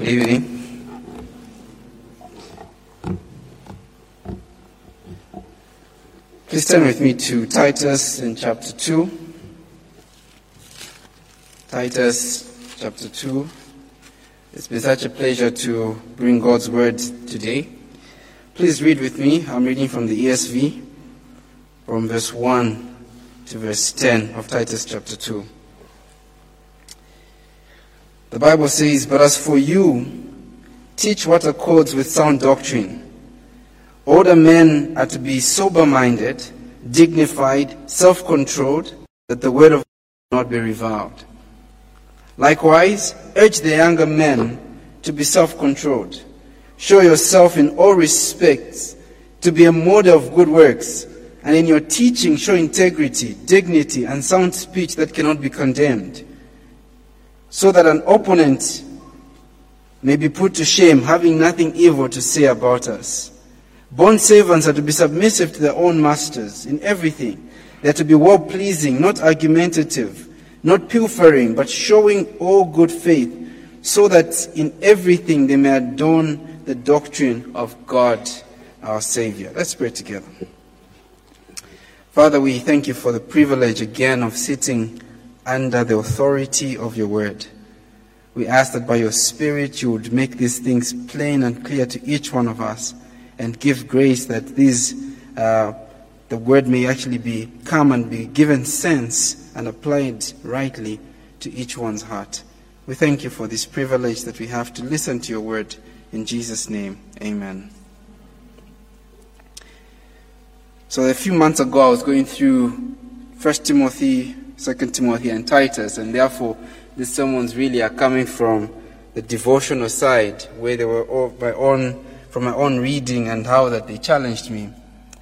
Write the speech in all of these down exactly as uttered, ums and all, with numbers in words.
evening. Please turn with me to Titus in chapter two. Titus chapter two. It's been such a pleasure to bring God's word today. Please read with me. I'm reading from the E S V, from verse one to verse ten of Titus chapter two. The Bible says, "But as for you, teach what accords with sound doctrine. Older men are to be sober-minded, dignified, self-controlled, that the word of God not be reviled. Likewise, urge the younger men to be self-controlled. Show yourself in all respects to be a model of good works, and in your teaching show integrity, dignity, and sound speech that cannot be condemned, so that an opponent may be put to shame, having nothing evil to say about us. Bondservants are to be submissive to their own masters in everything. They are to be well-pleasing, not argumentative, not pilfering, but showing all good faith, so that in everything they may adorn the doctrine of God, our Savior." Let's pray together. Father, we thank you for the privilege again of sitting under the authority of your word. We ask that by your Spirit you would make these things plain and clear to each one of us, and give grace that these, uh, the word may actually be come and be given sense and applied rightly to each one's heart. We thank you for this privilege that we have to listen to your word. In Jesus' name, amen. So a few months ago I was going through First Timothy, Second Timothy, and Titus, and therefore these sermons really are coming from the devotional side, where they were all by own, from my own reading and how that they challenged me.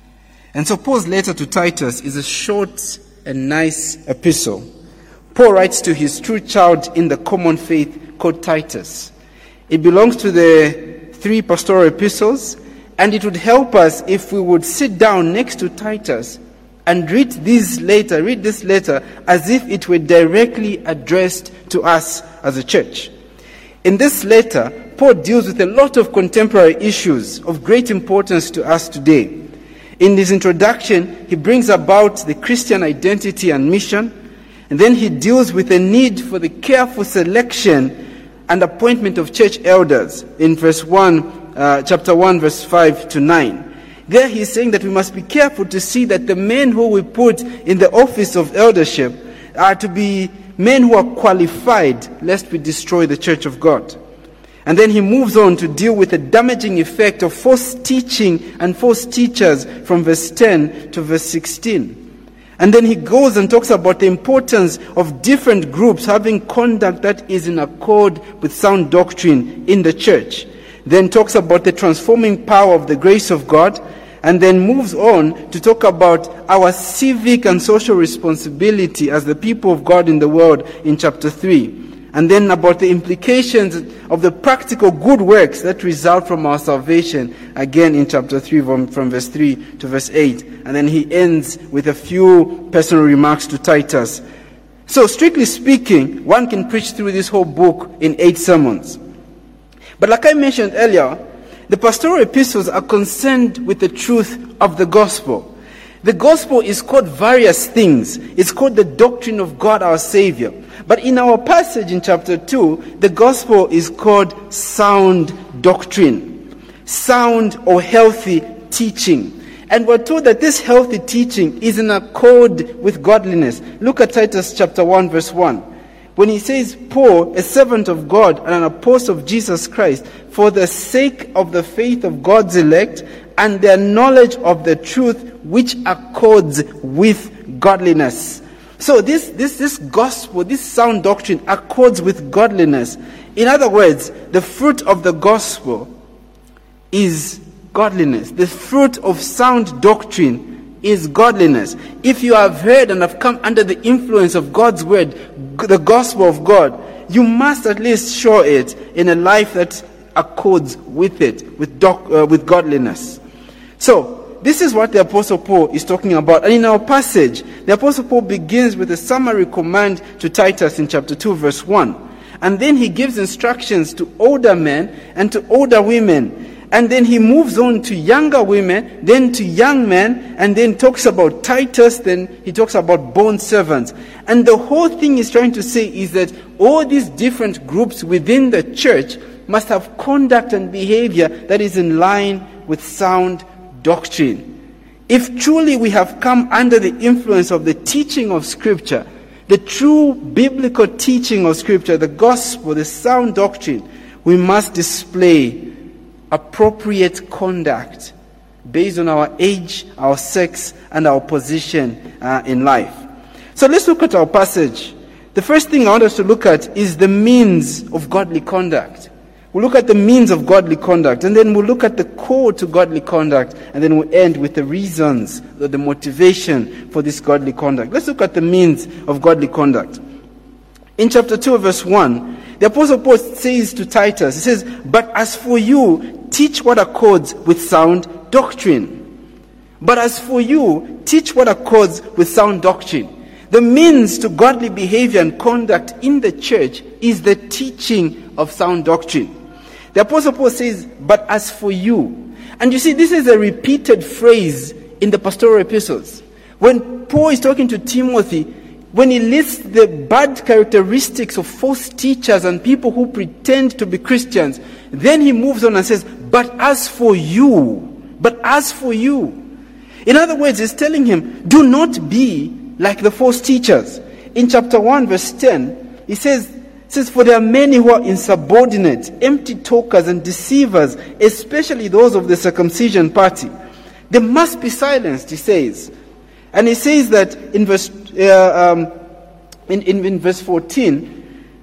And so Paul's letter to Titus is a short and nice epistle. Paul writes to his true child in the common faith called Titus. It belongs to the three pastoral epistles, and it would help us if we would sit down next to Titus and read this letter, read this letter as if it were directly addressed to us as a church. In this letter, Paul deals with a lot of contemporary issues of great importance to us today. In his introduction, he brings about the Christian identity and mission, and then he deals with the need for the careful selection and appointment of church elders in verse one, uh, chapter one, verse five to nine. There he is saying that we must be careful to see that the men who we put in the office of eldership are to be men who are qualified, lest we destroy the church of God. And then he moves on to deal with the damaging effect of false teaching and false teachers from verse ten to verse sixteen. And then he goes and talks about the importance of different groups having conduct that is in accord with sound doctrine in the church. Then talks about the transforming power of the grace of God, and then moves on to talk about our civic and social responsibility as the people of God in the world in chapter three. And then about the implications of the practical good works that result from our salvation, again in chapter three, from, from verse three to verse eight. And then he ends with a few personal remarks to Titus. So strictly speaking, one can preach through this whole book in eight sermons. But like I mentioned earlier, the pastoral epistles are concerned with the truth of the gospel. The gospel is called various things. It's called the doctrine of God our Savior. But in our passage in chapter two, the gospel is called sound doctrine. Sound or healthy teaching. And we're told that this healthy teaching is in accord with godliness. Look at Titus chapter one, verse one. When he says, "Paul, a servant of God and an apostle of Jesus Christ, for the sake of the faith of God's elect and their knowledge of the truth which accords with godliness." So this, this, this gospel, this sound doctrine accords with godliness. In other words, the fruit of the gospel is godliness. The fruit of sound doctrine is godliness. If you have heard and have come under the influence of God's word, the gospel of God, you must at least show it in a life that accords with it, with, doc, uh, with godliness. So, this is what the Apostle Paul is talking about. And in our passage, the Apostle Paul begins with a summary command to Titus in chapter two, verse one. And then he gives instructions to older men and to older women. And then he moves on to younger women, then to young men, and then talks about Titus, then he talks about bond servants. And the whole thing he's trying to say is that all these different groups within the church must have conduct and behavior that is in line with sound doctrine. If truly we have come under the influence of the teaching of Scripture, the true biblical teaching of Scripture, the gospel, the sound doctrine, we must display appropriate conduct based on our age, our sex, and our position uh, in life. So let's look at our passage. The first thing I want us to look at is the means of godly conduct. We'll look at the means of godly conduct, and then we'll look at the call to godly conduct, and then we'll end with the reasons, or the motivation for this godly conduct. Let's look at the means of godly conduct. In chapter two, verse one, the Apostle Paul says to Titus, he says, "But as for you, teach what accords with sound doctrine." But as for you, teach what accords with sound doctrine. The means to godly behavior and conduct in the church is the teaching of sound doctrine. The Apostle Paul says, "But as for you." And you see, this is a repeated phrase in the pastoral epistles. When Paul is talking to Timothy, when he lists the bad characteristics of false teachers and people who pretend to be Christians, then he moves on and says, "But as for you, but as for you." In other words, he's telling him, do not be like the false teachers. In chapter one, verse ten, he says, says, "For there are many who are insubordinate, empty talkers and deceivers, especially those of the circumcision party. They must be silenced," he says. And he says that in verse uh, um, in, in, in verse fourteen,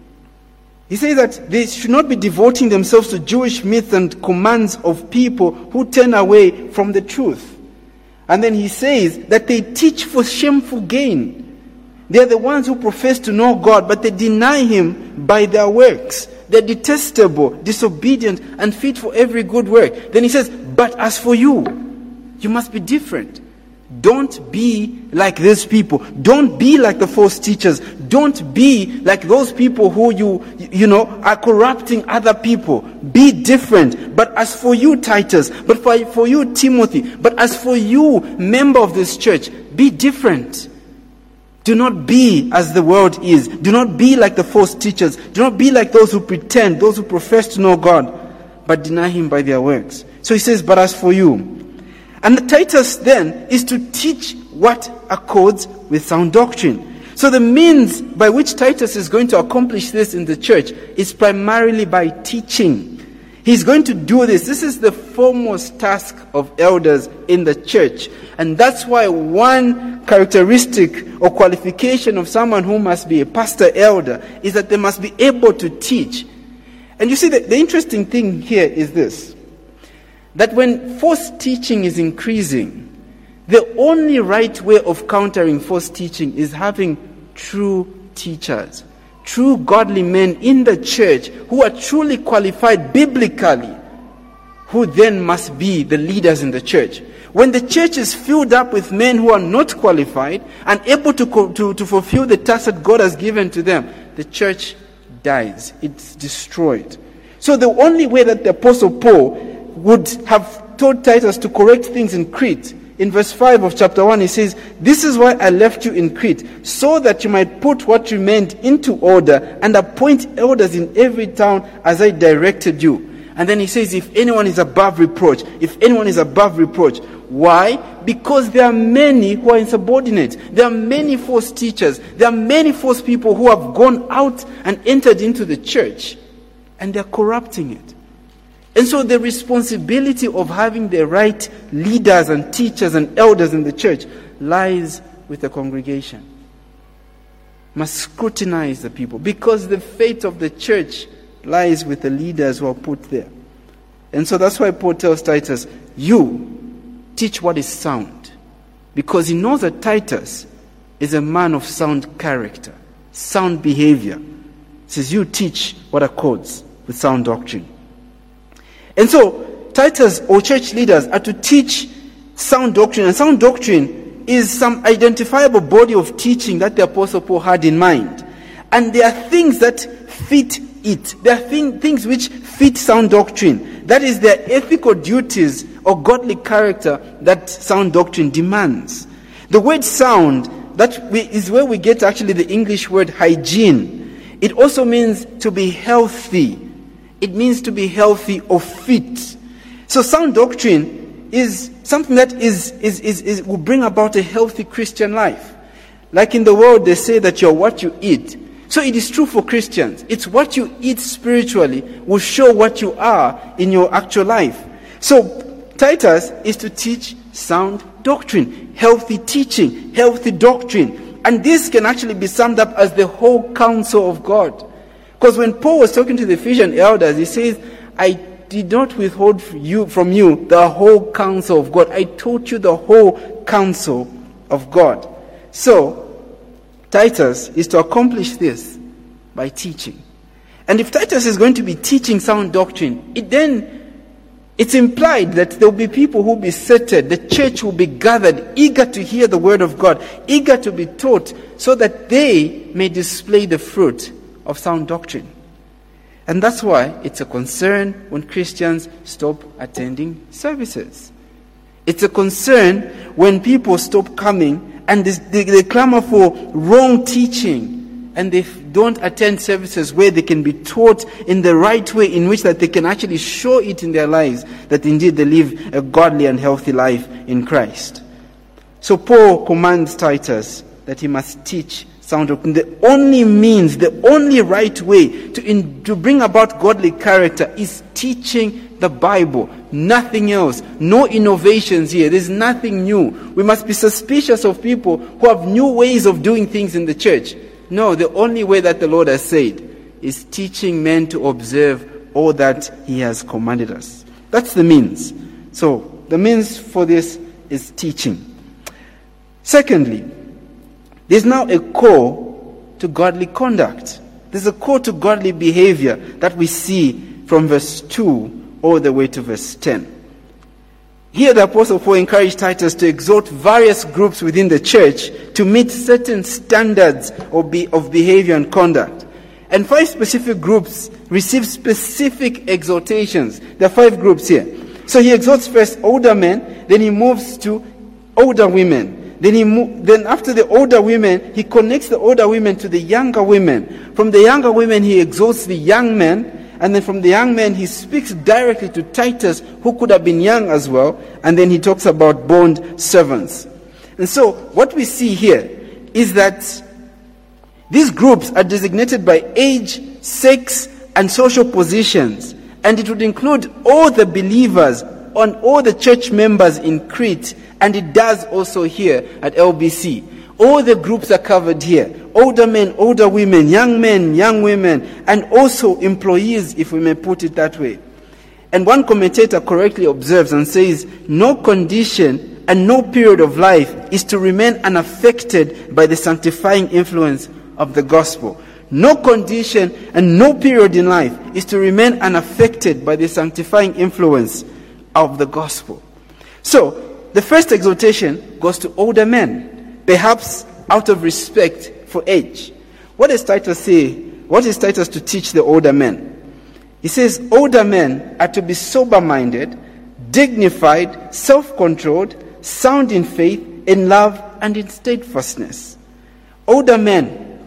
he says that they should not be devoting themselves to Jewish myths and commands of people who turn away from the truth. And then he says that they teach for shameful gain. They are the ones who profess to know God, but they deny Him by their works. They're detestable, disobedient, and fit for every good work. Then he says, "But as for you, you must be different. Don't be like these people. Don't be like the false teachers. Don't be like those people who you, you know, are corrupting other people. Be different. But as for you, Titus, but for, for you, Timothy, but as for you, member of this church, be different. Do not be as the world is. Do not be like the false teachers. Do not be like those who pretend, those who profess to know God, but deny Him by their works." So he says, "But as for you." And the Titus then is to teach what accords with sound doctrine. So the means by which Titus is going to accomplish this in the church is primarily by teaching. He's going to do this. This is the foremost task of elders in the church. And that's why one characteristic or qualification of someone who must be a pastor elder is that they must be able to teach. And you see, the, the interesting thing here is this. That when false teaching is increasing, the only right way of countering false teaching is having true teachers, true godly men in the church who are truly qualified biblically, who then must be the leaders in the church. When the church is filled up with men who are not qualified and able to, co- to, to fulfill the task that God has given to them, the church dies. It's destroyed. So the only way that the Apostle Paul would have told Titus to correct things in Crete, in verse five of chapter one, he says, "This is why I left you in Crete, so that you might put what remained into order and appoint elders in every town as I directed you." And then he says, if anyone is above reproach, if anyone is above reproach. Why? Because there are many who are insubordinate. There are many false teachers. There are many false people who have gone out and entered into the church, and they're corrupting it. And so the responsibility of having the right leaders and teachers and elders in the church lies with the congregation. Must scrutinize the people, because the fate of the church lies with the leaders who are put there. And so that's why Paul tells Titus, you teach what is sound. Because he knows that Titus is a man of sound character, sound behavior. He says, you teach what accords with sound doctrine. And so, Titus or church leaders are to teach sound doctrine. And sound doctrine is some identifiable body of teaching that the Apostle Paul had in mind. And there are things that fit it. There are thing, things which fit sound doctrine. That is, their ethical duties or godly character that sound doctrine demands. The word sound, that we, is where we get actually the English word hygiene. It also means to be healthy. It means to be healthy or fit. So sound doctrine is something that is, is, is, is will bring about a healthy Christian life. Like in the world, they say that you're what you eat. So it is true for Christians. It's what you eat spiritually will show what you are in your actual life. So Titus is to teach sound doctrine, healthy teaching, healthy doctrine. And this can actually be summed up as the whole counsel of God. Because when Paul was talking to the Ephesian elders, he says, I did not withhold you, from you the whole counsel of God. I taught you the whole counsel of God. So, Titus is to accomplish this by teaching. And if Titus is going to be teaching sound doctrine, it then it's implied that there will be people who will be seated, the church will be gathered, eager to hear the word of God, eager to be taught, so that they may display the fruit of sound doctrine. And that's why it's a concern when Christians stop attending services. It's a concern when people stop coming and they, they clamor for wrong teaching, and they don't attend services where they can be taught in the right way, in which that they can actually show it in their lives that indeed they live a godly and healthy life in Christ. So Paul commands Titus that he must teach sound doctrine. The only means, the only right way to, in, to bring about godly character is teaching the Bible. Nothing else. No innovations here. There's nothing new. We must be suspicious of people who have new ways of doing things in the church. No, the only way that the Lord has said is teaching men to observe all that he has commanded us. That's the means. So, the means for this is teaching. Secondly, there's now a call to godly conduct. There's a call to godly behavior that we see from verse two all the way to verse ten. Here the Apostle Paul encouraged Titus to exhort various groups within the church to meet certain standards of, be, of behavior and conduct. And five specific groups receive specific exhortations. There are five groups here. So he exhorts first older men, then he moves to older women. Then, he mo- then after the older women, he connects the older women to the younger women. From the younger women, he exhorts the young men. And then from the young men, he speaks directly to Titus, who could have been young as well. And then he talks about bond servants. And so, what we see here is that these groups are designated by age, sex, and social positions. And it would include all the believers on all the church members in Crete. And it does also here at L B C. All the groups are covered here. Older men, older women, young men, young women, and also employees, if we may put it that way. And one commentator correctly observes and says, no condition and no period of life is to remain unaffected by the sanctifying influence of the gospel. No condition and no period in life is to remain unaffected by the sanctifying influence of the gospel. So, the first exhortation goes to older men, perhaps out of respect for age. What does Titus say? What is Titus to teach the older men? He says, older men are to be sober-minded, dignified, self-controlled, sound in faith, in love, and in steadfastness. Older men,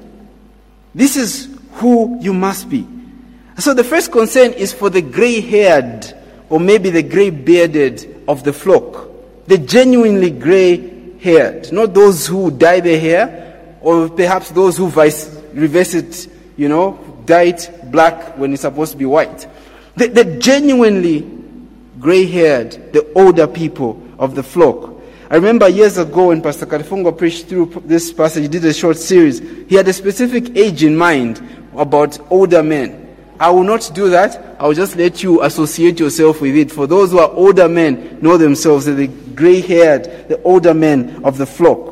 this is who you must be. So the first concern is for the gray-haired, or maybe the gray-bearded of the flock. The genuinely gray-haired, not those who dye their hair, or perhaps those who vice, reverse it, you know, dye it black when it's supposed to be white. The, the genuinely gray-haired, the older people of the flock. I remember years ago when Pastor Karifungo preached through this passage, he did a short series. He had a specific age in mind about older men. I will not do that. I will just let you associate yourself with it. For those who are older men know themselves, they're the gray-haired, the older men of the flock.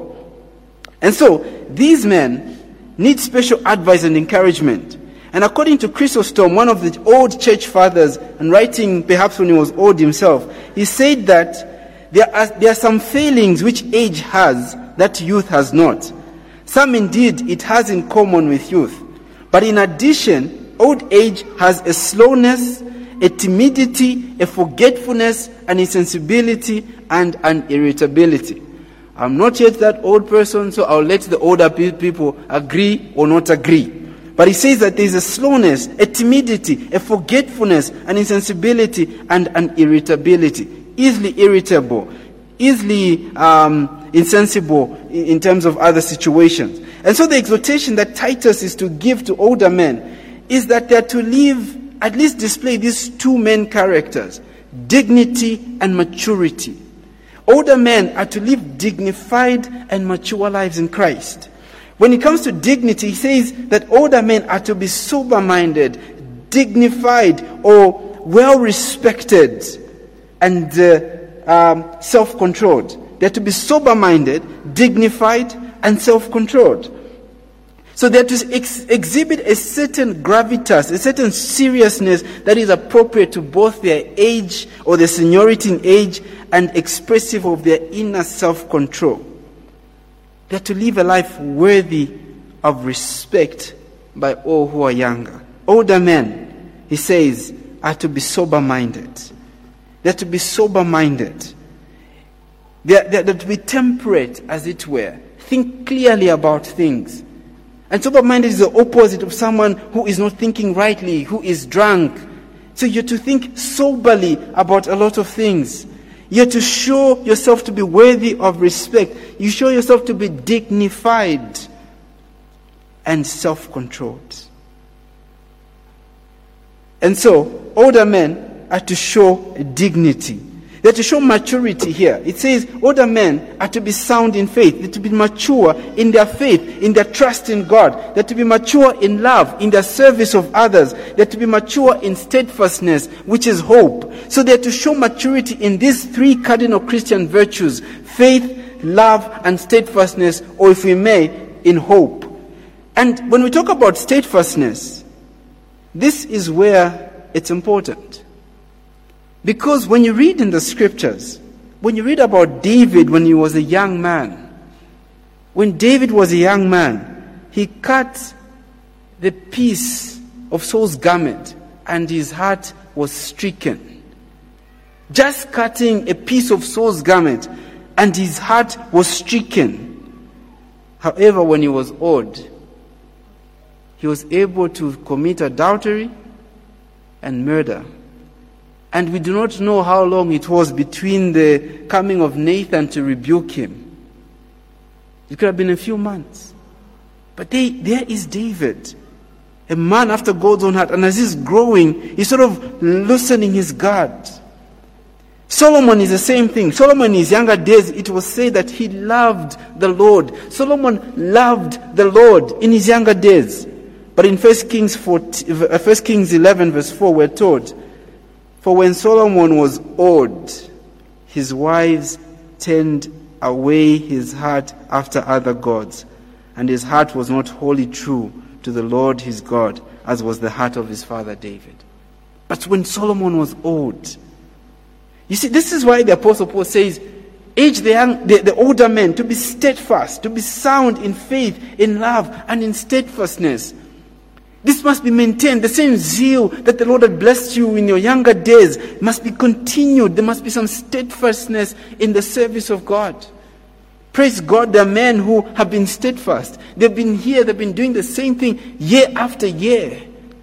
And so, these men need special advice and encouragement. And according to Chrysostom, one of the old church fathers, and writing perhaps when he was old himself, he said that there are, there are some failings which age has that youth has not. Some indeed it has in common with youth. But in addition, Old age has a slowness, a timidity, a forgetfulness, an insensibility, and an irritability. I'm not yet that old person, so I'll let the older pe- people agree or not agree. But he says that there's a slowness, a timidity, a forgetfulness, an insensibility, and an irritability. Easily irritable, easily um, insensible in, in terms of other situations. And so the exhortation that Titus is to give to older men is that they are to live, at least display these two main characters, dignity and maturity. Older men are to live dignified and mature lives in Christ. When it comes to dignity, he says that older men are to be sober-minded, dignified, or well-respected, and uh, um, self-controlled. They're to be sober-minded, dignified, and self-controlled. So they're to ex- exhibit a certain gravitas, a certain seriousness that is appropriate to both their age or their seniority in age and expressive of their inner self-control. They're to live a life worthy of respect by all who are younger. Older men, he says, are to be sober-minded. They're to be sober-minded. They're, they're to be temperate, as it were. Think clearly about things. And sober-minded is the opposite of someone who is not thinking rightly, who is drunk. So you're to think soberly about a lot of things. You're to show yourself to be worthy of respect. You show yourself to be dignified and self-controlled. And so, older men are to show dignity. They're to show maturity here. It says older men are to be sound in faith. They're to be mature in their faith, in their trust in God. They're to be mature in love, in their service of others. They're to be mature in steadfastness, which is hope. So they're to show maturity in these three cardinal Christian virtues: faith, love, and steadfastness, or if we may, in hope. And when we talk about steadfastness, this is where it's important. Because when you read in the scriptures, when you read about David when he was a young man, when David was a young man, he cut the piece of Saul's garment and his heart was stricken. Just cutting a piece of Saul's garment and his heart was stricken. However, when he was old, he was able to commit adultery and murder. And we do not know how long it was between the coming of Nathan to rebuke him. It could have been a few months. But they, there is David, a man after God's own heart. And as he's growing, he's sort of loosening his guard. Solomon is the same thing. Solomon in his younger days, it was said that he loved the Lord. Solomon loved the Lord in his younger days. But in First Kings eleven verse four, we're told, for when Solomon was old, his wives turned away his heart after other gods, and his heart was not wholly true to the Lord his God, as was the heart of his father David. But when Solomon was old, you see, this is why the Apostle Paul says, age the, young, the, the older men to be steadfast, to be sound in faith, in love, and in steadfastness. This must be maintained. The same zeal that the Lord had blessed you in your younger days must be continued. There must be some steadfastness in the service of God. Praise God, there are men who have been steadfast. They've been here, they've been doing the same thing year after year.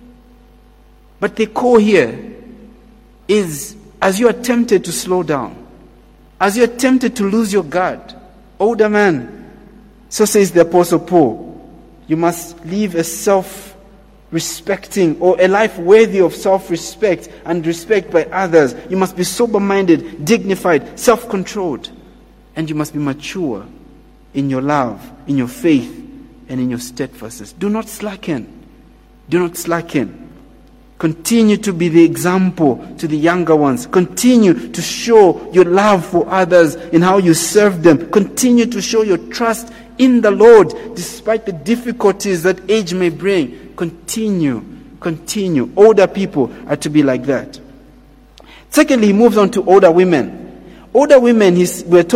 But the core here is, as you are tempted to slow down, as you are tempted to lose your guard, older man, so says the Apostle Paul, you must live a self respecting, or a life worthy of self-respect and respect by others. You must be sober-minded, dignified, self-controlled. And you must be mature in your love, in your faith, and in your steadfastness. Do not slacken. Do not slacken. Continue to be the example to the younger ones. Continue to show your love for others in how you serve them. Continue to show your trust in the Lord despite the difficulties that age may bring. Continue, continue. Older people are to be like that. Secondly, he moves on to older women. Older women, he's, we're told,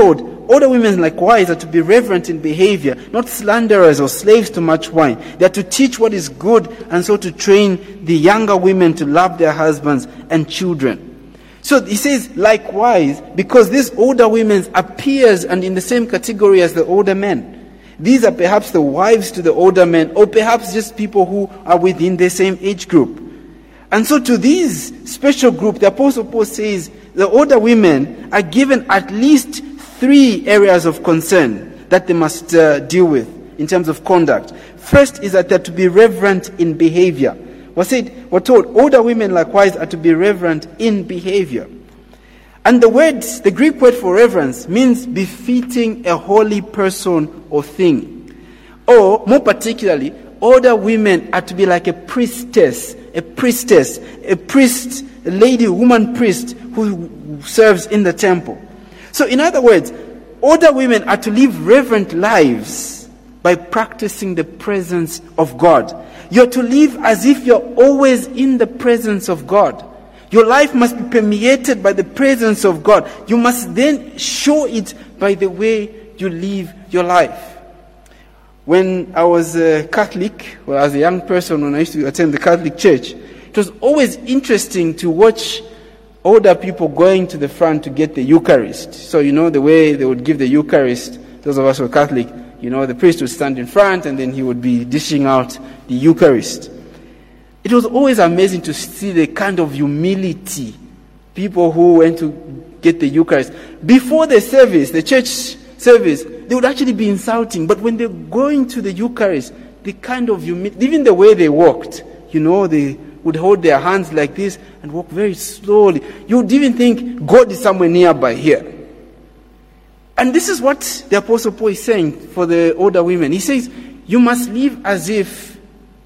older women likewise are to be reverent in behavior, not slanderers or slaves to much wine. They are to teach what is good, and so to train the younger women to love their husbands and children. So he says, likewise, because these older women appears and in the same category as the older men. These are perhaps the wives to the older men, or perhaps just people who are within the same age group. And so to these special group, the Apostle Paul says the older women are given at least three areas of concern that they must uh, deal with in terms of conduct. First is that they're to be reverent in behavior. We're, said, we're told older women likewise are to be reverent in behavior. And the word, the Greek word for reverence means befitting a holy person or thing. Or, more particularly, older women are to be like a priestess, a priestess, a priest, a lady, woman priest who serves in the temple. So in other words, older women are to live reverent lives by practicing the presence of God. You're to live as if you're always in the presence of God. Your life must be permeated by the presence of God. You must then show it by the way you live your life. When I was a Catholic, well, as a young person, when I used to attend the Catholic Church, it was always interesting to watch older people going to the front to get the Eucharist. So, you know, the way they would give the Eucharist, those of us who are Catholic, you know, the priest would stand in front and then he would be dishing out the Eucharist. It was always amazing to see the kind of humility people who went to get the Eucharist. Before the service, the church service, they would actually be insulting. But when they're going to the Eucharist, the kind of humility, even the way they walked, you know, they would hold their hands like this and walk very slowly. You would even think God is somewhere nearby here. And this is what the Apostle Paul is saying for the older women. He says, you must live as if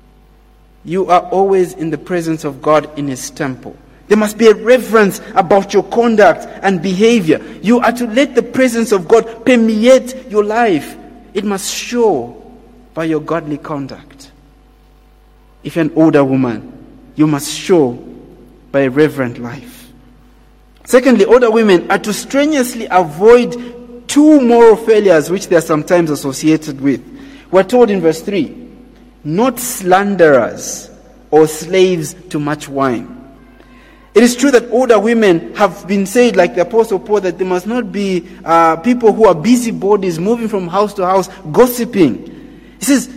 you are always in the presence of God in His temple. There must be a reverence about your conduct and behavior. You are to let the presence of God permeate your life. It must show by your godly conduct. If you're an older woman, you must show by a reverent life. Secondly, older women are to strenuously avoid two moral failures which they are sometimes associated with. We're told in verse three, not slanderers or slaves to much wine. It is true that older women have been said, like the Apostle Paul, that they must not be uh, people who are busybodies, moving from house to house, gossiping. He says,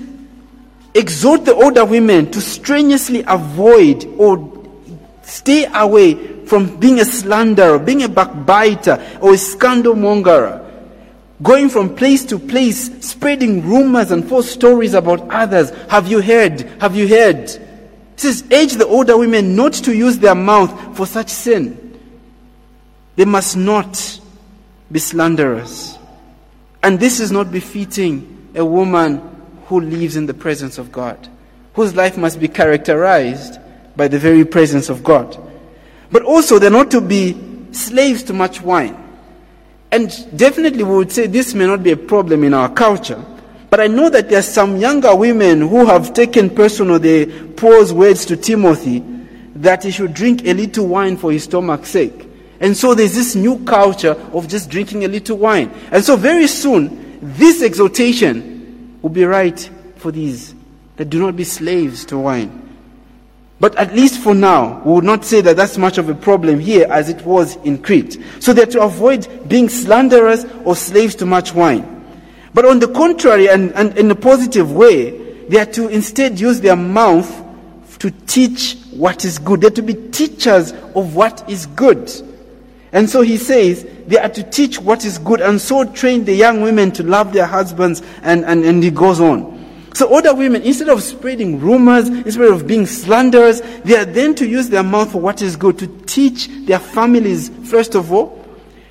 exhort the older women to strenuously avoid or stay away from being a slanderer, being a backbiter or a scandalmonger, going from place to place, spreading rumors and false stories about others. Have you heard? Have you heard? He says, urge the older women not to use their mouth for such sin. They must not be slanderers. And this is not befitting a woman who lives in the presence of God, whose life must be characterized by the very presence of God. But also, they're not to be slaves to much wine. And definitely we would say this may not be a problem in our culture. But I know that there are some younger women who have taken personal the Paul's words to Timothy that he should drink a little wine for his stomach's sake. And so there's this new culture of just drinking a little wine. And so very soon, this exhortation will be right for these that do not be slaves to wine. But at least for now, we would not say that that's much of a problem here as it was in Crete. So they're to avoid being slanderers or slaves to much wine. But on the contrary, and, and in a positive way, they are to instead use their mouth to teach what is good. They're to be teachers of what is good. And so he says they are to teach what is good and so train the young women to love their husbands, and, and, and he goes on. So older women, instead of spreading rumors, instead of being slanderers, they are then to use their mouth for what is good, to teach their families, first of all,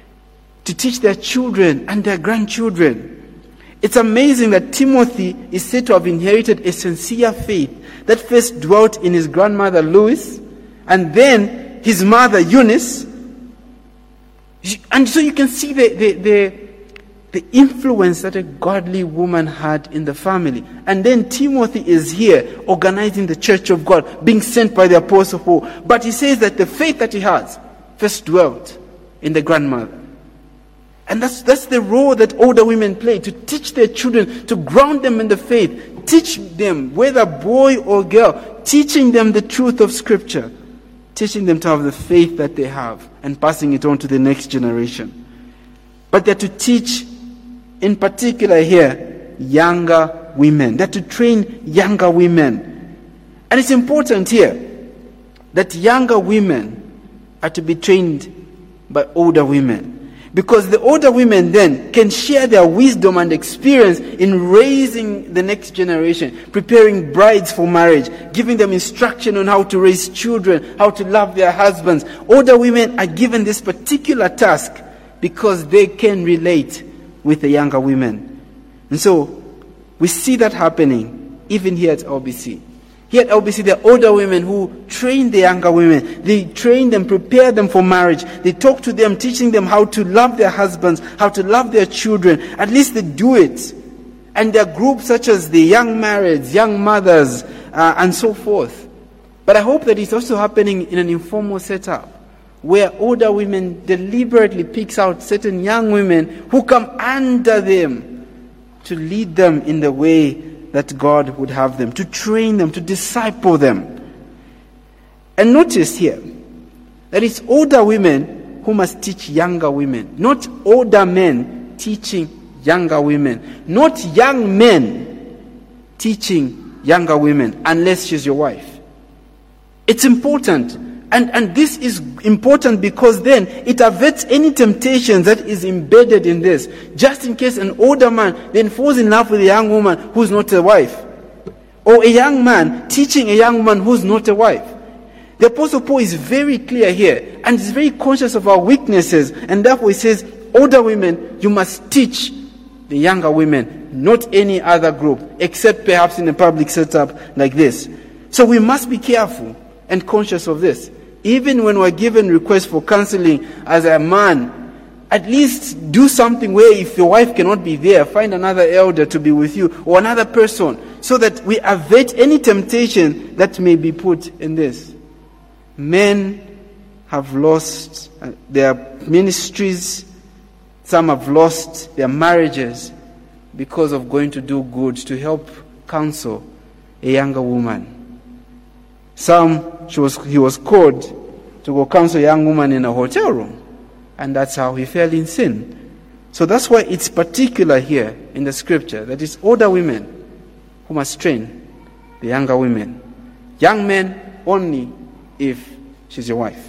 to teach their children and their grandchildren. It's amazing that Timothy is said to have inherited a sincere faith that first dwelt in his grandmother Lois, and then his mother Eunice. And so you can see the, the, the, the influence that a godly woman had in the family. And then Timothy is here organizing the church of God, being sent by the Apostle Paul. But he says that the faith that he has first dwelt in the grandmother. And that's, that's the role that older women play, to teach their children, to ground them in the faith, teach them, whether boy or girl, teaching them the truth of Scripture, teaching them to have the faith that they have and passing it on to the next generation. But they're to teach, in particular here, younger women. They're to train younger women. And it's important here that younger women are to be trained by older women. Because the older women then can share their wisdom and experience in raising the next generation, preparing brides for marriage, giving them instruction on how to raise children, how to love their husbands. Older women are given this particular task because they can relate with the younger women. And so we see that happening even here at L B C. Here at L B C, there are older women who train the younger women. They train them, prepare them for marriage. They talk to them, teaching them how to love their husbands, how to love their children. At least they do it. And there are groups such as the young marrieds, young mothers, uh, and so forth. But I hope that it's also happening in an informal setup, where older women deliberately picks out certain young women who come under them to lead them in the way that God would have them, to train them, to disciple them. And notice here that it's older women who must teach younger women, not older men teaching younger women, not young men teaching younger women, unless she's your wife. It's important. And, and this is important because then it averts any temptation that is embedded in this. Just in case an older man then falls in love with a young woman who's not a wife. Or a young man teaching a young woman who's not a wife. The Apostle Paul is very clear here and is very conscious of our weaknesses. And therefore he says, older women, you must teach the younger women, not any other group, except perhaps in a public setup like this. So we must be careful and conscious of this. Even when we're given requests for counseling as a man, at least do something where if your wife cannot be there, find another elder to be with you or another person so that we avert any temptation that may be put in this. Men have lost their ministries. Some have lost their marriages because of going to do good to help counsel a younger woman. Some, she was, he was called to go counsel a young woman in a hotel room. And that's how he fell in sin. So that's why it's particular here in the scripture that it's older women who must train the younger women. Young men only if she's your wife.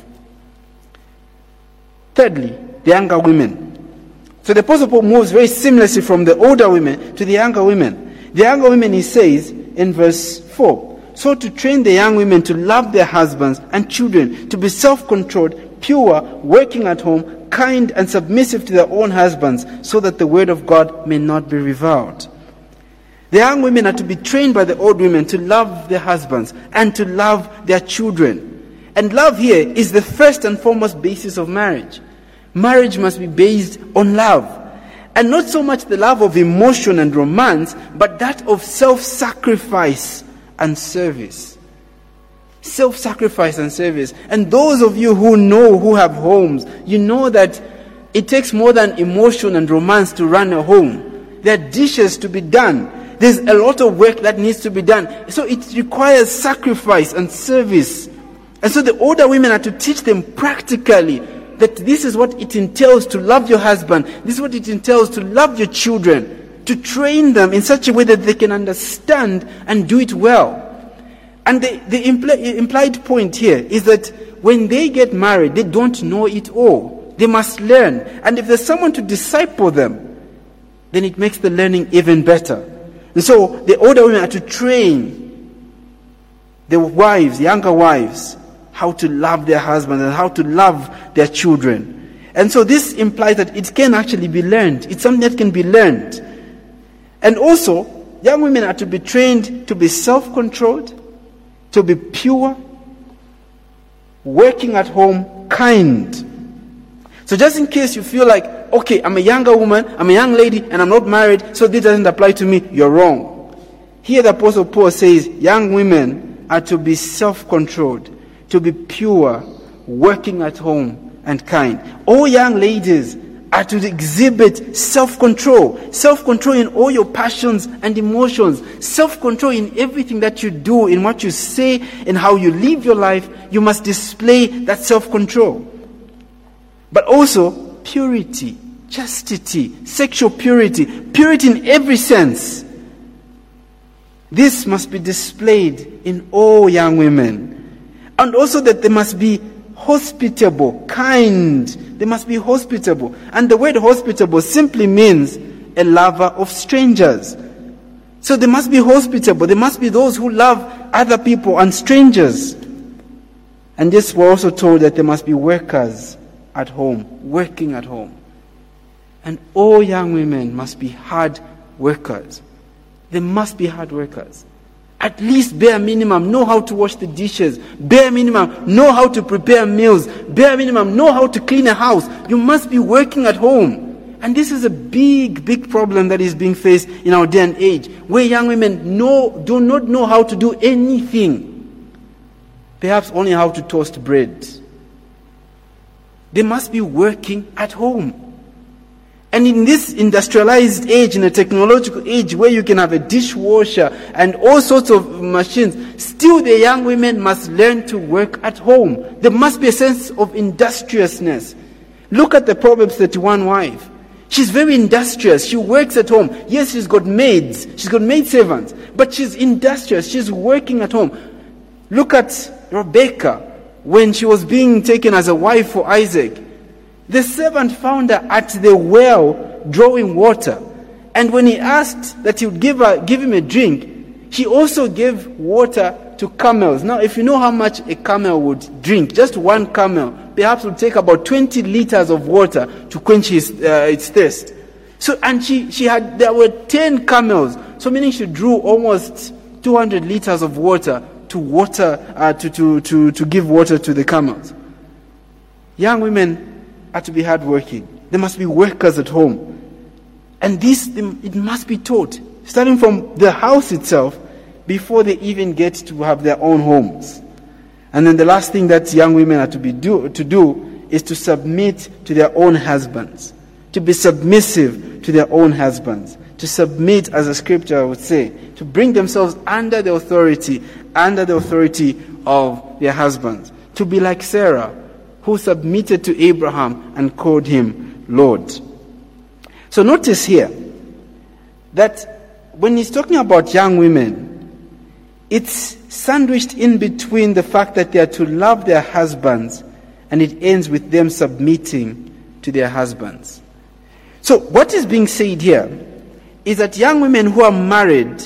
Thirdly, the younger women. So the Apostle Paul moves very seamlessly from the older women to the younger women. The younger women, he says in verse four, so to train the young women to love their husbands and children, to be self-controlled, pure, working at home, kind and submissive to their own husbands, so that the word of God may not be reviled. The young women are to be trained by the old women to love their husbands and to love their children. And love here is the first and foremost basis of marriage. Marriage must be based on love. And not so much the love of emotion and romance, but that of self-sacrifice and service. Self-sacrifice and service. And those of you who know, who have homes, you know that it takes more than emotion and romance to run a home. There are dishes to be done. There's a lot of work that needs to be done. So it requires sacrifice and service. And so the older women are to teach them practically that this is what it entails to love your husband. This is what it entails to love your children. To train them in such a way that they can understand and do it well. And the, the impl- implied point here is that when they get married, they don't know it all. They must learn. And if there's someone to disciple them, then it makes the learning even better. And so the older women are to train the wives, younger wives, how to love their husbands and how to love their children. And so this implies that it can actually be learned. It's something that can be learned. And also, young women are to be trained to be self-controlled, to be pure, working at home, kind. So just in case you feel like, okay, I'm a younger woman, I'm a young lady, and I'm not married, so this doesn't apply to me, you're wrong. Here the Apostle Paul says, young women are to be self-controlled, to be pure, working at home, and kind. All young ladies are to exhibit self-control. Self-control in all your passions and emotions. Self-control in everything that you do, in what you say, in how you live your life. You must display that self-control. But also purity, chastity, sexual purity, purity in every sense. This must be displayed in all young women. And also that they must be hospitable, kind. They must be hospitable. And the word hospitable simply means a lover of strangers. So they must be hospitable. They must be those who love other people and strangers. And this, we're also told that they must be workers at home, working at home. And all young women must be hard workers. They must be hard workers. At least bare minimum, know how to wash the dishes. Bare minimum, know how to prepare meals. Bare minimum, know how to clean a house. You must be working at home. And this is a big, big problem that is being faced in our day and age, where young women know, do not know how to do anything. Perhaps only how to toast bread. They must be working at home. And in this industrialized age, in a technological age where you can have a dishwasher and all sorts of machines, still the young women must learn to work at home. There must be a sense of industriousness. Look at the Proverbs thirty-one wife. She's very industrious. She works at home. Yes, she's got maids. She's got maid servants. But she's industrious. She's working at home. Look at Rebecca when she was being taken as a wife for Isaac. The servant found her at the well drawing water. And when he asked that he would give her, give him a drink, she also gave water to camels. Now, if you know how much a camel would drink, just one camel perhaps would take about twenty liters of water to quench his, uh, its thirst. So, and she, she had, there were ten camels. So meaning she drew almost two hundred liters of water to water, uh, to, to, to, to give water to the camels. Young women are to be hardworking. They must be workers at home. And this, it must be taught, starting from the house itself, before they even get to have their own homes. And then the last thing that young women are to be do, to do is to submit to their own husbands. To be submissive to their own husbands. To submit, as the scripture would say, to bring themselves under the authority, under the authority of their husbands. To be like Sarah, who submitted to Abraham and called him Lord. So notice here that when he's talking about young women, it's sandwiched in between the fact that they are to love their husbands, and it ends with them submitting to their husbands. So what is being said here is that young women who are married,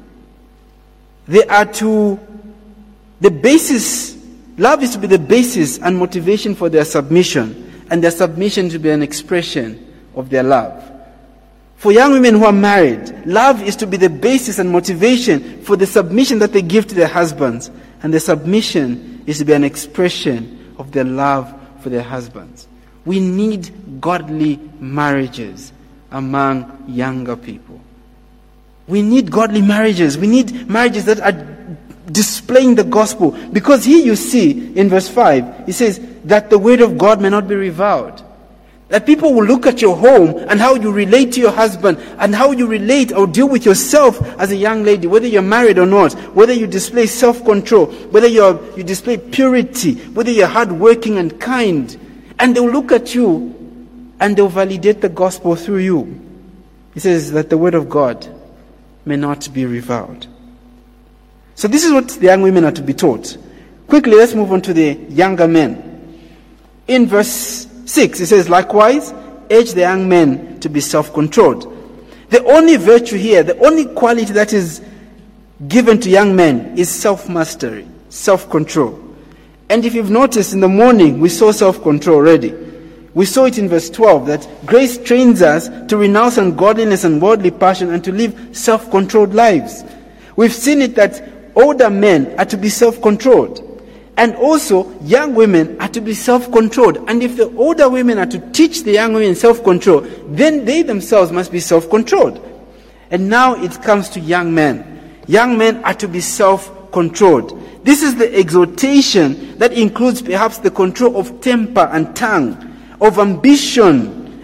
they are to, the basis, love is to be the basis and motivation for their submission, and their submission to be an expression of their love. For young women who are married, love is to be the basis and motivation for the submission that they give to their husbands, and the submission is to be an expression of their love for their husbands. We need godly marriages among younger people. We need godly marriages. We need marriages that are displaying the gospel. Because here you see in verse five, it says that the word of God may not be reviled. That people will look at your home and how you relate to your husband and how you relate or deal with yourself as a young lady, whether you're married or not, whether you display self-control, whether you're, you display purity, whether you're hardworking and kind. And they'll look at you and they'll validate the gospel through you. It says that the word of God may not be reviled. So this is what the young women are to be taught. Quickly, let's move on to the younger men. In verse six, it says, likewise, urge the young men to be self-controlled. The only virtue here, the only quality that is given to young men is self-mastery, self-control. And if you've noticed, in the morning, we saw self-control already. We saw it in verse twelve, that grace trains us to renounce ungodliness and worldly passion and to live self-controlled lives. We've seen it that older men are to be self-controlled. And also, young women are to be self-controlled. And if the older women are to teach the young women self-control, then they themselves must be self-controlled. And now it comes to young men. Young men are to be self-controlled. This is the exhortation that includes perhaps the control of temper and tongue, of ambition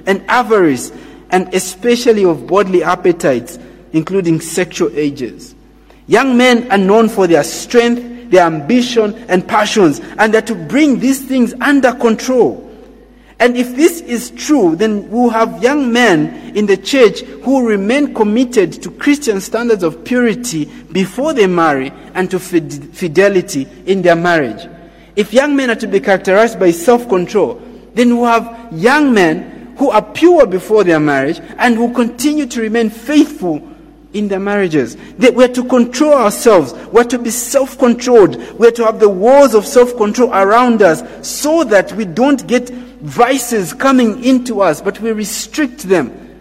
and avarice, and especially of bodily appetites, including sexual urges. Young men are known for their strength, their ambition, and passions, and they're to bring these things under control. And if this is true, then we'll have young men in the church who remain committed to Christian standards of purity before they marry and to fidelity in their marriage. If young men are to be characterized by self-control, then we'll have young men who are pure before their marriage and will continue to remain faithful in their marriages. That we're to control ourselves. We're to be self-controlled. We're to have the walls of self-control around us so that we don't get vices coming into us, but we restrict them.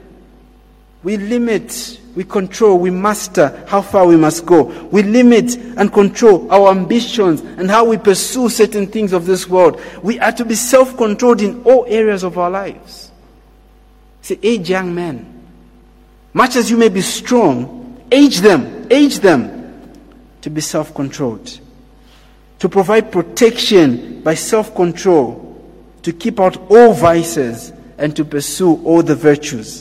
We limit, we control, we master how far we must go. We limit and control our ambitions and how we pursue certain things of this world. We are to be self-controlled in all areas of our lives. Say, age young men. Much as you may be strong, age them, age them to be self-controlled. To provide protection by self-control, to keep out all vices and to pursue all the virtues.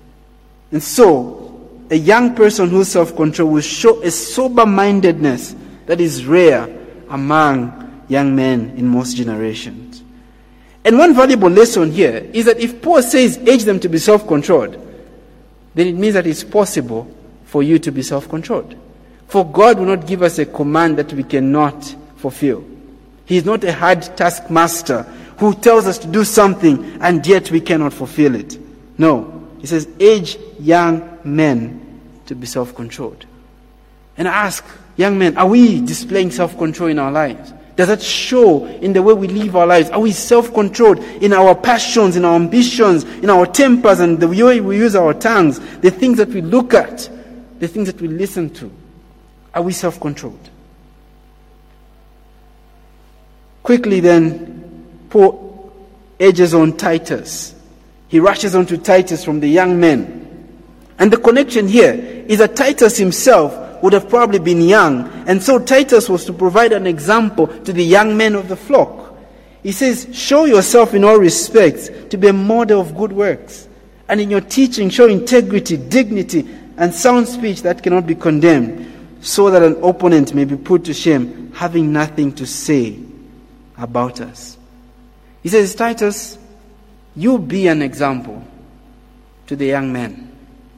And so, a young person who's self-control will show a sober-mindedness that is rare among young men in most generations. And one valuable lesson here is that if Paul says age them to be self-controlled, then it means that it's possible for you to be self-controlled. For God will not give us a command that we cannot fulfill. He is not a hard taskmaster who tells us to do something and yet we cannot fulfill it. No. He says, age young men to be self-controlled. And I ask, young men, are we displaying self-control in our lives? Does that show in the way we live our lives? Are we self-controlled in our passions, in our ambitions, in our tempers, and the way we use our tongues, the things that we look at, the things that we listen to? Are we self-controlled? Quickly then, Paul edges on Titus. He rushes on to Titus from the young men. And the connection here is that Titus himself would have probably been young. And so Titus was to provide an example to the young men of the flock. He says, show yourself in all respects to be a model of good works. And in your teaching, show integrity, dignity, and sound speech that cannot be condemned, so that an opponent may be put to shame, having nothing to say about us. He says, Titus, you be an example to the young men.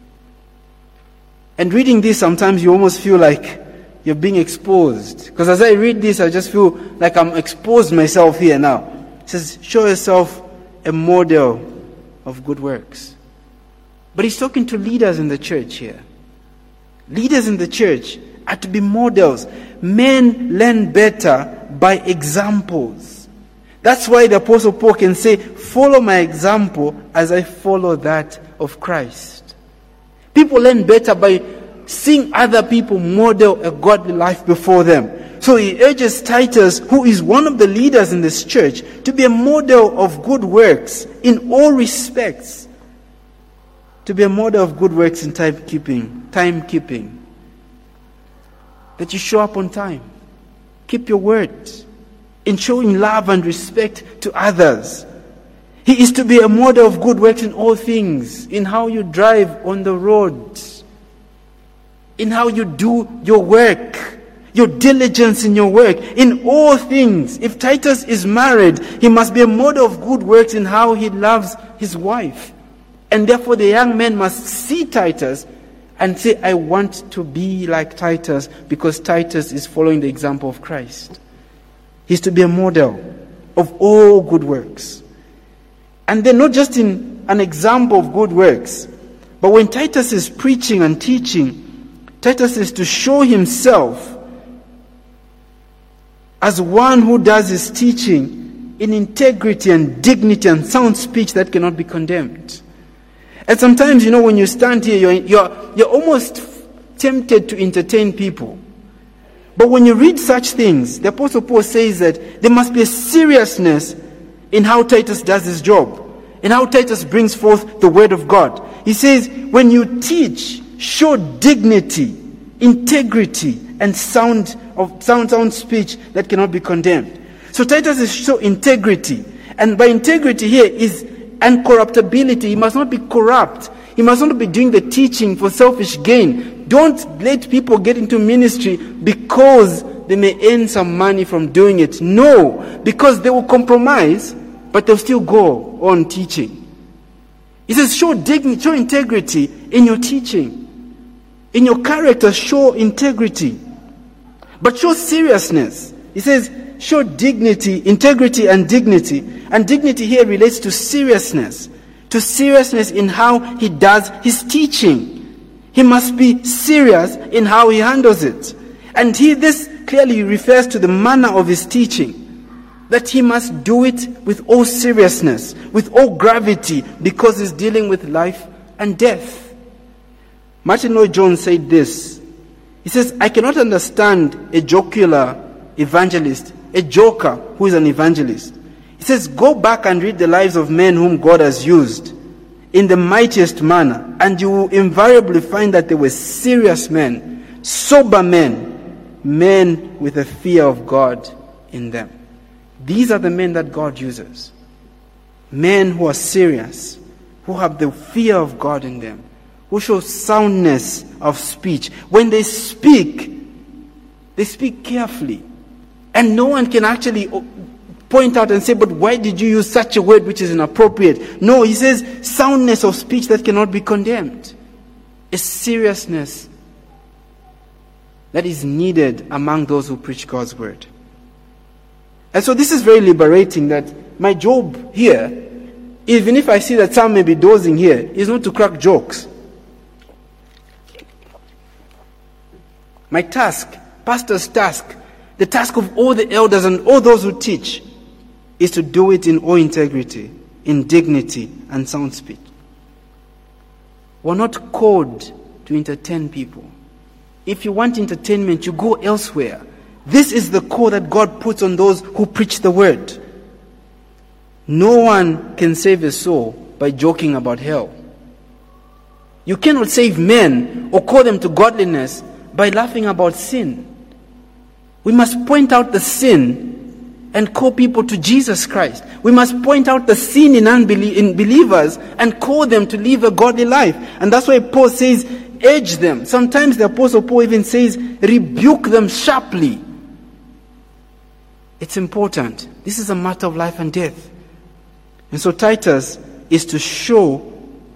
And reading this, sometimes you almost feel like you're being exposed. Because as I read this, I just feel like I'm exposed myself here now. It says, show yourself a model of good works. But he's talking to leaders in the church here. Leaders in the church are to be models. Men learn better by examples. That's why the Apostle Paul can say, follow my example as I follow that of Christ. People learn better by seeing other people model a godly life before them. So he urges Titus, who is one of the leaders in this church, to be a model of good works in all respects. To be a model of good works in timekeeping, timekeeping. That you show up on time. Keep your word. In showing love and respect to others. He is to be a model of good works in all things. In how you drive on the road. In how you do your work. Your diligence in your work. In all things. If Titus is married, he must be a model of good works in how he loves his wife. And therefore the young man must see Titus and say, I want to be like Titus, because Titus is following the example of Christ. He's to be a model of all good works. And then not just in an example of good works, but when Titus is preaching and teaching, Titus is to show himself as one who does his teaching in integrity and dignity and sound speech that cannot be condemned. And sometimes, you know, when you stand here, you're, you're, you're almost tempted to entertain people. But when you read such things, the Apostle Paul says that there must be a seriousness in how Titus does his job, in how Titus brings forth the word of God. He says, when you teach, show dignity, integrity, and sound of sound, sound speech that cannot be condemned. So Titus is show integrity. And by integrity here is and corruptibility. He must not be corrupt. He must not be doing the teaching for selfish gain. Don't let people get into ministry because they may earn some money from doing it. No, because they will compromise, but they'll still go on teaching. He says, show dignity, show integrity in your teaching. In your character, show integrity. But show seriousness. He says, show dignity, integrity and dignity. And dignity here relates to seriousness. To seriousness in how he does his teaching. He must be serious in how he handles it. And he, this clearly refers to the manner of his teaching. That he must do it with all seriousness, with all gravity, because he's dealing with life and death. Martin Lloyd-Jones said this. He says, I cannot understand a jocular evangelist, a joker who is an evangelist. He says, go back and read the lives of men whom God has used in the mightiest manner, and you will invariably find that they were serious men, sober men, men with a fear of God in them. These are the men that God uses. Men who are serious, who have the fear of God in them, who show soundness of speech. When they speak, they speak carefully. And no one can actually point out and say, but why did you use such a word which is inappropriate? No, he says soundness of speech that cannot be condemned. A seriousness that is needed among those who preach God's word. And so this is very liberating, that my job here, even if I see that some may be dozing here, is not to crack jokes. My task, pastor's task, the task of all the elders and all those who teach, is to do it in all integrity, in dignity and sound speech. We're not called to entertain people. If you want entertainment, you go elsewhere. This is the call that God puts on those who preach the word. No one can save a soul by joking about hell. You cannot save men or call them to godliness by laughing about sin. We must point out the sin and call people to Jesus Christ. We must point out the sin in, unbelie- in believers and call them to live a godly life. And that's why Paul says, urge them. Sometimes the Apostle Paul even says, rebuke them sharply. It's important. This is a matter of life and death. And so Titus is to show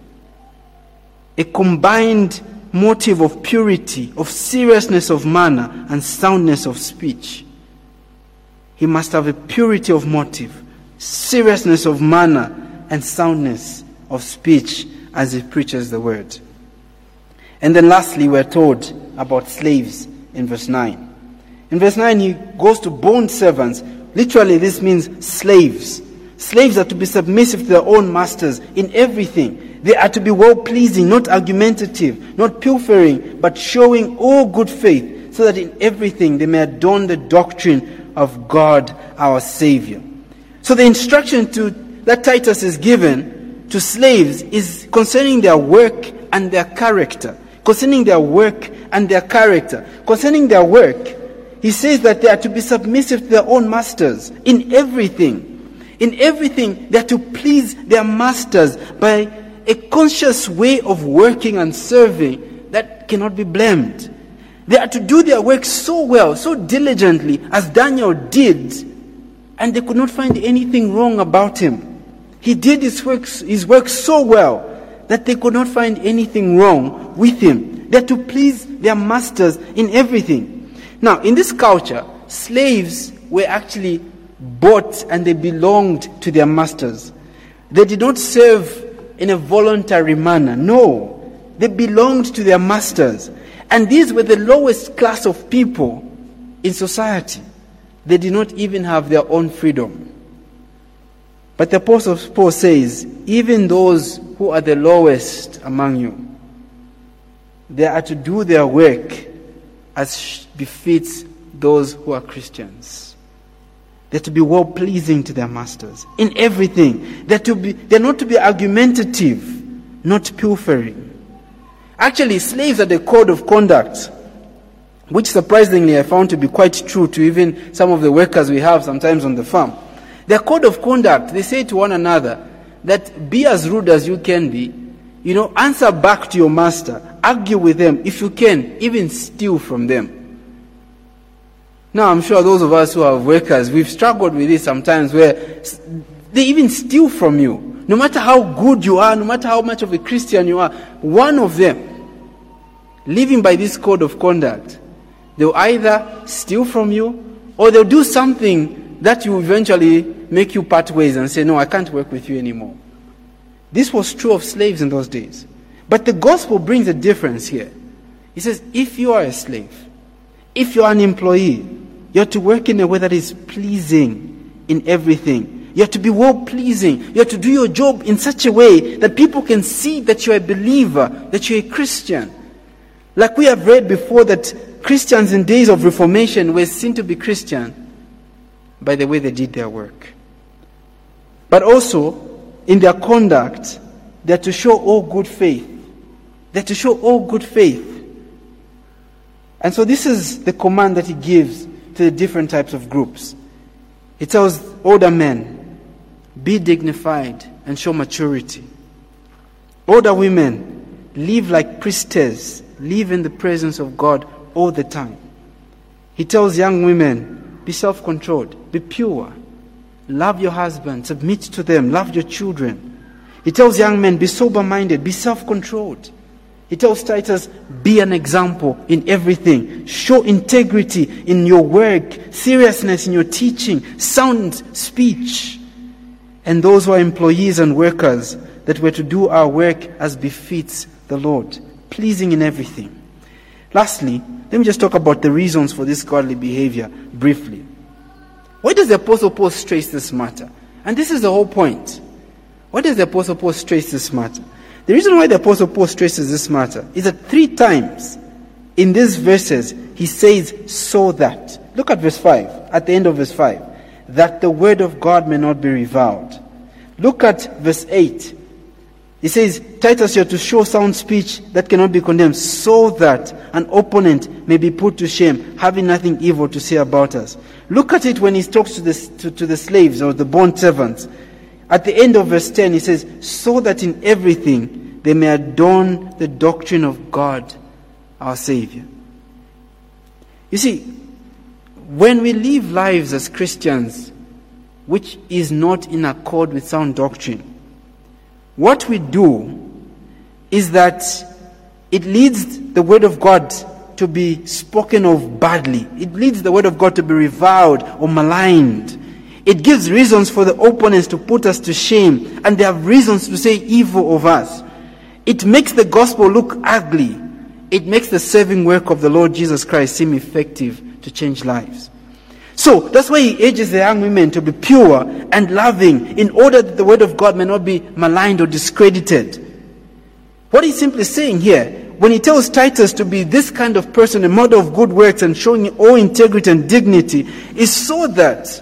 a combined motive of purity, of seriousness of manner, and soundness of speech. He must have a purity of motive, seriousness of manner, and soundness of speech as he preaches the word. And then lastly, we're told about slaves in verse nine. In verse nine, he goes to bond servants. Literally, this means slaves. Slaves are to be submissive to their own masters in everything. They are to be well-pleasing, not argumentative, not pilfering, but showing all good faith, so that in everything they may adorn the doctrine of God our Savior. So the instruction to that Titus is given to slaves is concerning their work and their character. Concerning their work and their character. Concerning their work, he says that they are to be submissive to their own masters in everything. In everything, they are to please their masters by a conscious way of working and serving that cannot be blamed. They are to do their work so well, so diligently, as Daniel did, and they could not find anything wrong about him. He did his work, his work so well that they could not find anything wrong with him. They are to please their masters in everything. Now, in this culture, slaves were actually bought and they belonged to their masters. They did not serve in a voluntary manner. No, they belonged to their masters. And these were the lowest class of people in society. They did not even have their own freedom. But the Apostle Paul says, even those who are the lowest among you, they are to do their work as befits those who are Christians. They're to be well-pleasing to their masters in everything. They're to be, they're not to be argumentative, not pilfering. Actually, slaves are the code of conduct, which surprisingly I found to be quite true to even some of the workers we have sometimes on the farm. Their code of conduct, they say to one another, that be as rude as you can be. You know, answer back to your master. Argue with them. If you can, even steal from them. Now, I'm sure those of us who are workers, we've struggled with this sometimes where they even steal from you. No matter how good you are, no matter how much of a Christian you are, one of them, living by this code of conduct, they'll either steal from you or they'll do something that will eventually make you part ways and say, no, I can't work with you anymore. This was true of slaves in those days. But the gospel brings a difference here. It says, if you are a slave, if you are an employee, you have to work in a way that is pleasing in everything. You have to be well-pleasing. You have to do your job in such a way that people can see that you're a believer, that you're a Christian. Like we have read before that Christians in days of Reformation were seen to be Christian by the way they did their work. But also, in their conduct, they are to show all good faith. They are to show all good faith. And so this is the command that he gives to the different types of groups. It tells older men, be dignified and show maturity. Older women, live like priestesses, live in the presence of God all the time. He tells young women, be self-controlled, be pure. Love your husband, submit to them, love your children. He tells young men, be sober-minded, be self-controlled. He tells Titus, be an example in everything. Show integrity in your work, seriousness in your teaching, sound speech. And those who are employees and workers, that we're to do our work as befits the Lord, pleasing in everything. Lastly, let me just talk about the reasons for this godly behavior briefly. Why does the Apostle Paul stress this matter? And this is the whole point. Why does the Apostle Paul stress this matter? The reason why the Apostle Paul stresses this matter is that three times in these verses he says, so that. Look at verse five, at the end of verse five. That the word of God may not be reviled. Look at verse eight. He says, Titus, you are to show sound speech that cannot be condemned, so that an opponent may be put to shame, having nothing evil to say about us. Look at it when he talks to the, to, to the slaves or the bond servants. At the end of verse ten, he says, so that in everything they may adorn the doctrine of God, our Savior. You see, when we live lives as Christians, which is not in accord with sound doctrine, what we do is that it leads the word of God to be spoken of badly. It leads the word of God to be reviled or maligned. It gives reasons for the opponents to put us to shame, and they have reasons to say evil of us. It makes the gospel look ugly. It makes the saving work of the Lord Jesus Christ seem effective to change lives. So that's why he urges the young women to be pure and loving, in order that the word of God may not be maligned or discredited. What he's simply saying here, when he tells Titus to be this kind of person, a model of good works and showing all integrity and dignity, is so that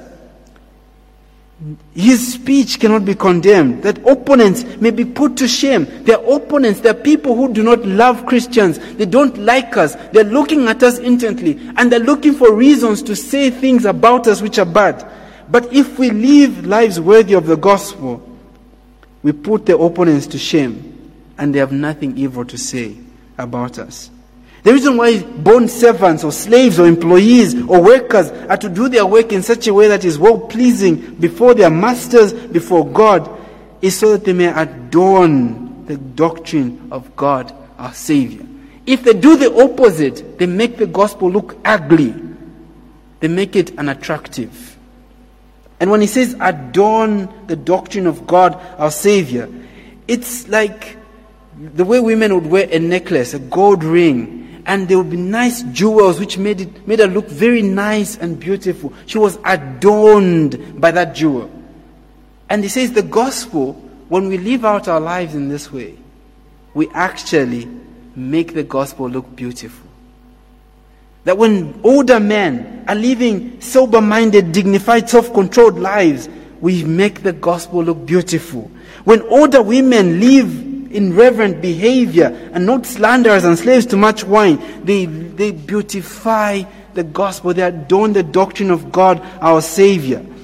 his speech cannot be condemned, that opponents may be put to shame. They are opponents, they are people who do not love Christians. They don't like us. They're looking at us intently, and they're looking for reasons to say things about us which are bad. But if we live lives worthy of the gospel, we put the opponents to shame, and they have nothing evil to say about us. The reason why bond servants or slaves or employees or workers are to do their work in such a way that is well-pleasing before their masters, before God, is so that they may adorn the doctrine of God, our Savior. If they do the opposite, they make the gospel look ugly. They make it unattractive. And when he says adorn the doctrine of God, our Savior, it's like the way women would wear a necklace, a gold ring, and there would be nice jewels which made it made her look very nice and beautiful. She was adorned by that jewel. And he says the gospel, when we live out our lives in this way, we actually make the gospel look beautiful. That when older men are living sober-minded, dignified, self-controlled lives, we make the gospel look beautiful. When older women live in reverent behavior and not slanderers and slaves to much wine, they, they beautify the gospel. They adorn the doctrine of God, our Savior.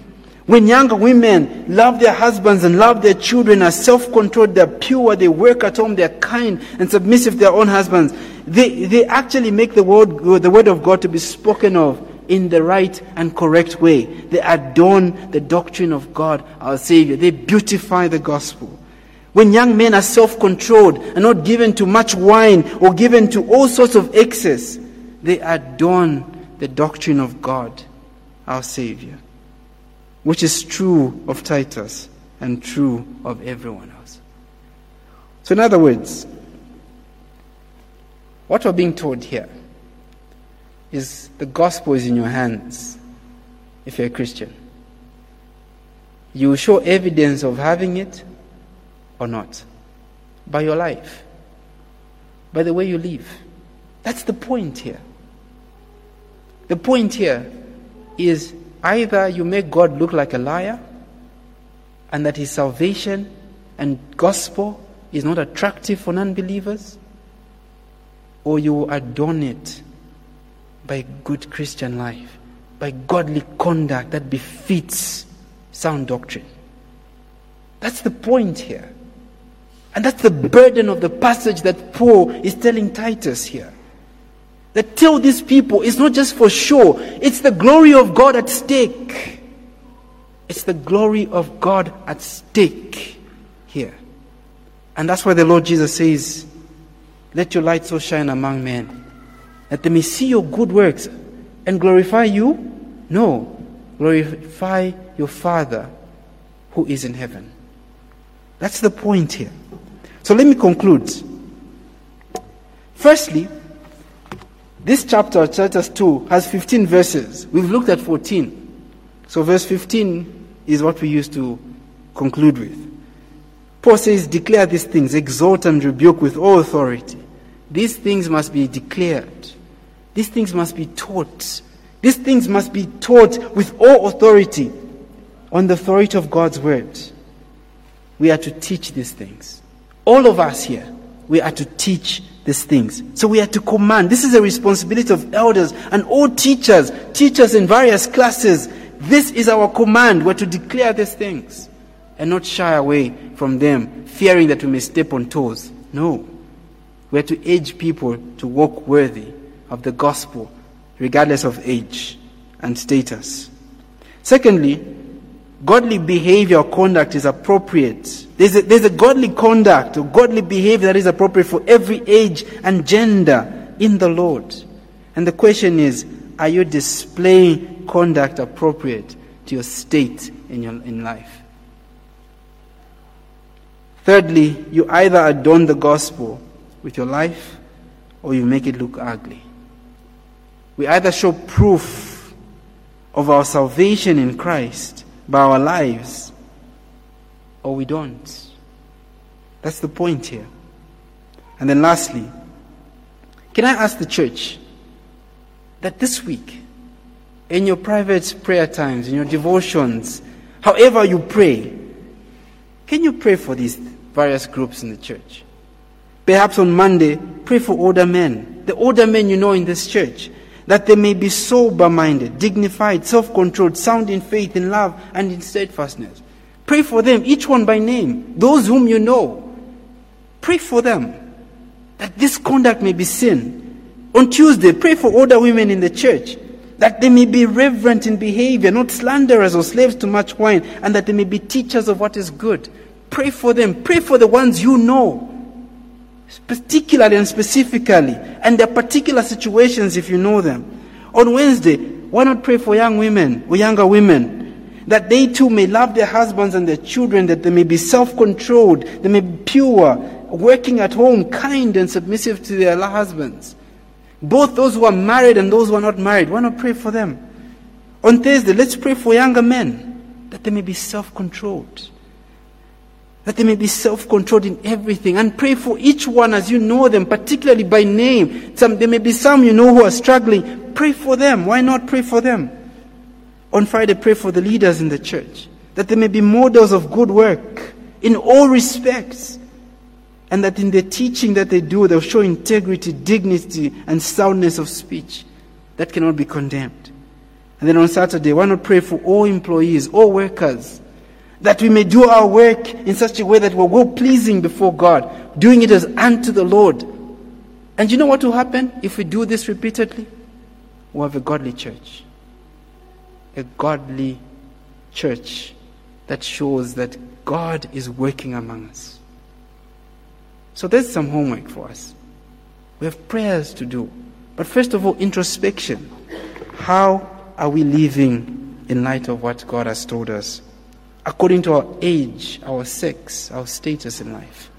When younger women love their husbands and love their children, are self-controlled, they're pure, they work at home, they're kind and submissive to their own husbands, they, they actually make the word, the word of God to be spoken of in the right and correct way. They adorn the doctrine of God, our Savior. They beautify the gospel. When young men are self-controlled and not given to much wine or given to all sorts of excess, they adorn the doctrine of God, our Savior, which is true of Titus and true of everyone else. So in other words, what we're being told here is the gospel is in your hands if you're a Christian. You will show evidence of having it or not by your life, by the way you live. That's the point here. The point here is either you make God look like a liar and that his salvation and gospel is not attractive for non-believers, or you adorn it by good Christian life, by godly conduct that befits sound doctrine. That's the point here. And that's the burden of the passage that Paul is telling Titus here. That tell these people, it's not just for show, it's the glory of God at stake. It's the glory of God at stake here. And that's why the Lord Jesus says, let your light so shine among men, that they may see your good works and glorify you? No, glorify your Father who is in heaven. That's the point here. So let me conclude. Firstly, this chapter, Titus two, has fifteen verses. We've looked at fourteen. So verse fifteen is what we used to conclude with. Paul says, declare these things, exhort and rebuke with all authority. These things must be declared. These things must be taught. These things must be taught with all authority on the authority of God's word. We are to teach these things. All of us here, we are to teach these things. So we are to command. This is a responsibility of elders and all teachers, teachers in various classes. This is our command. We're to declare these things and not shy away from them, fearing that we may step on toes. No. We are to urge people to walk worthy of the gospel, regardless of age and status. Secondly, godly behavior or conduct is appropriate. There's a, there's a godly conduct or godly behavior that is appropriate for every age and gender in the Lord. And the question is, are you displaying conduct appropriate to your state in your in life? Thirdly, you either adorn the gospel with your life or you make it look ugly. We either show proof of our salvation in Christ by our lives, or we don't. That's the point here. And then lastly, can I ask the church that this week, in your private prayer times, in your devotions, however you pray, can you pray for these various groups in the church? Perhaps on Monday, pray for older men, the older men you know in this church, that they may be sober-minded, dignified, self-controlled, sound in faith, in love, and in steadfastness. Pray for them, each one by name, those whom you know. Pray for them, that this conduct may be seen. On Tuesday, pray for older women in the church, that they may be reverent in behavior, not slanderers or slaves to much wine, and that they may be teachers of what is good. Pray for them. Pray for the ones you know, particularly and specifically, and their particular situations if you know them. On Wednesday, why not pray for young women or younger women, that they too may love their husbands and their children, that they may be self-controlled, they may be pure, working at home, kind and submissive to their husbands. Both those who are married and those who are not married, why not pray for them? On Thursday, let's pray for younger men, that they may be self-controlled. That they may be self-controlled in everything. And pray for each one as you know them, particularly by name. Some, there may be some you know who are struggling. Pray for them. Why not pray for them? On Friday, pray for the leaders in the church, that they may be models of good work in all respects. And that in the teaching that they do, they'll show integrity, dignity, and soundness of speech that cannot be condemned. And then on Saturday, why not pray for all employees, all workers, that we may do our work in such a way that we're well-pleasing before God, doing it as unto the Lord. And you know what will happen if we do this repeatedly? We'll have a godly church. A godly church that shows that God is working among us. So there's some homework for us. We have prayers to do. But first of all, introspection. How are we living in light of what God has told us? According to our age, our sex, our status in life.